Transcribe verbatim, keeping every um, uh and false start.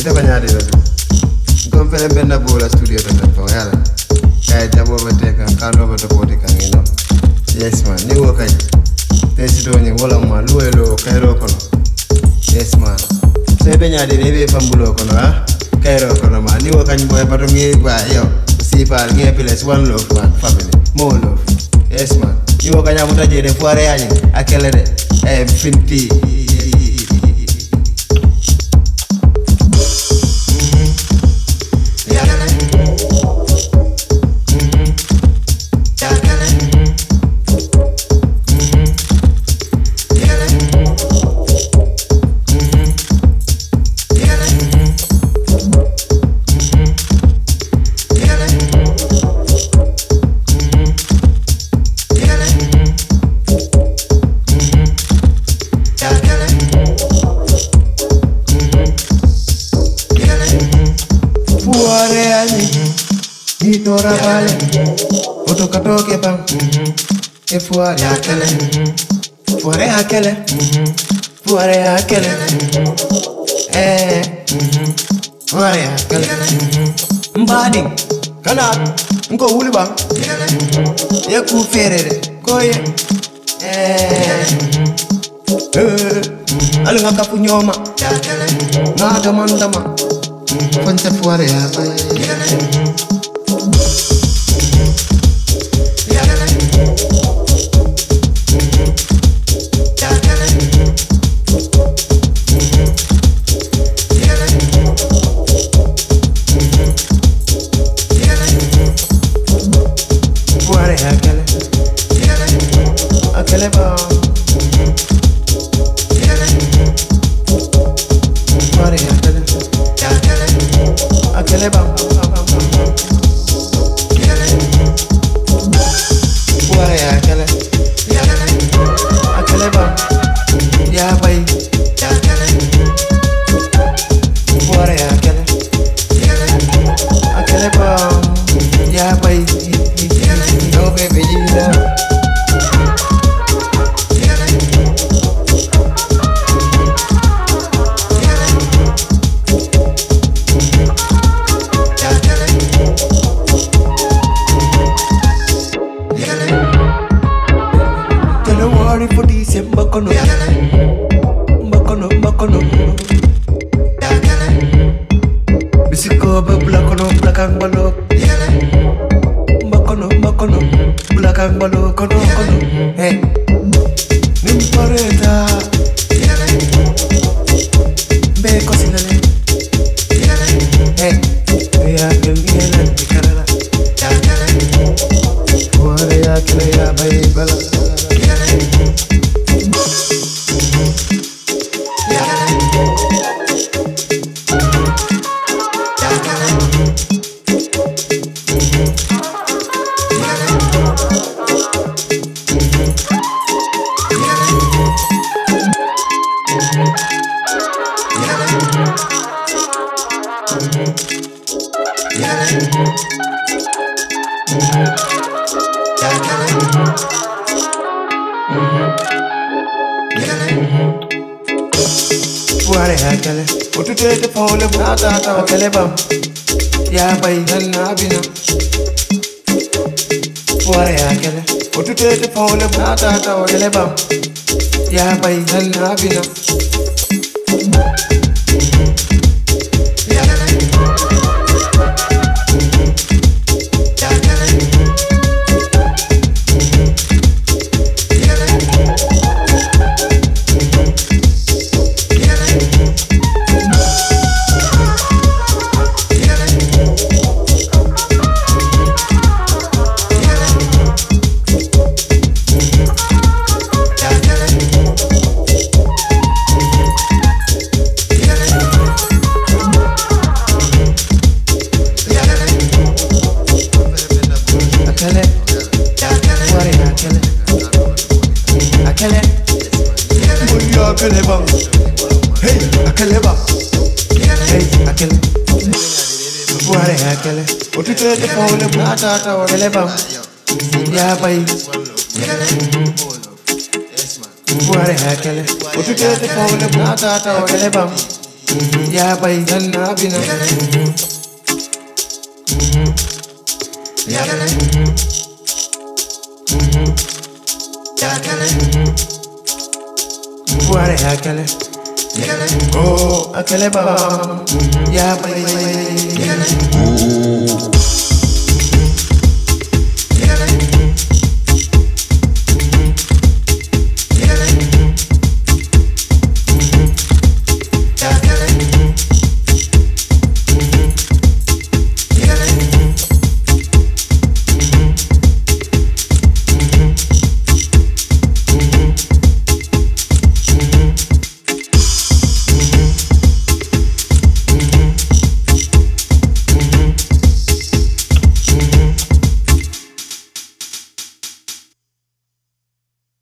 ita banyadi la kom fele benna bola studio to tan fa yala kay dabo ba te kan kan do ba to poti kan you know yes man ni wo kay te si do ni wala ma luelo kay ro kono yes man se banyadi re be fambulo kono ha kay ro kono ma ni wo kan boy pato ngi ba yo si fal ngi plus one love man family more love yes man ni wo kanya mutaje de foire yaani akele de eh finti Tora vale, oto katoke bang, e fuare akele, fuare akele, fuare akele, eh, fuare akele, mbadi, kana, nko wuli bang, ye ku ferere, koye, eh, eh, alu ngaka punyoma, ngaka mandama, fonte fuare akele. Ya bay hal abina Ya bay Fuare hakele Otu tete pole Nata ta wakele bam Ya bay ganna bina. Ya kale. Ya kale. Buare ya kale. Oh, akale baba. Ya bay. Ya kale.